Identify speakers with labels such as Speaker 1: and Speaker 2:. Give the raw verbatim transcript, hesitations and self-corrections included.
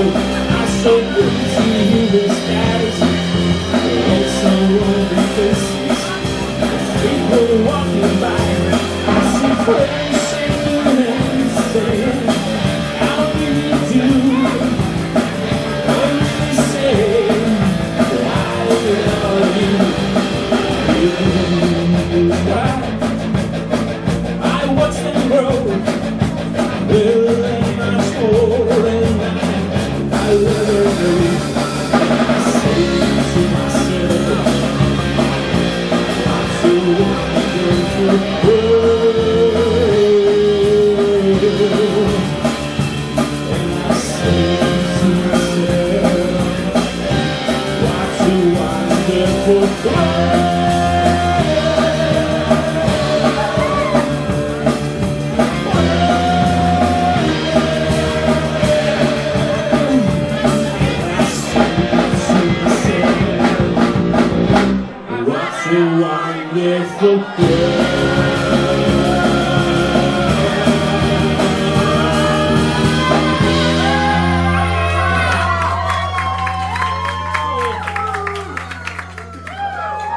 Speaker 1: I so good to hear the skies. It's so lonely faces. People walking by. I see friends shaking hands saying, how do you do? When they say, I love you. You why? I watch them grow. Well, and my soul and I, I love her. I say to myself, I'm so wonderful. And I say to myself, what a wonderful girl. What a wonderful girl.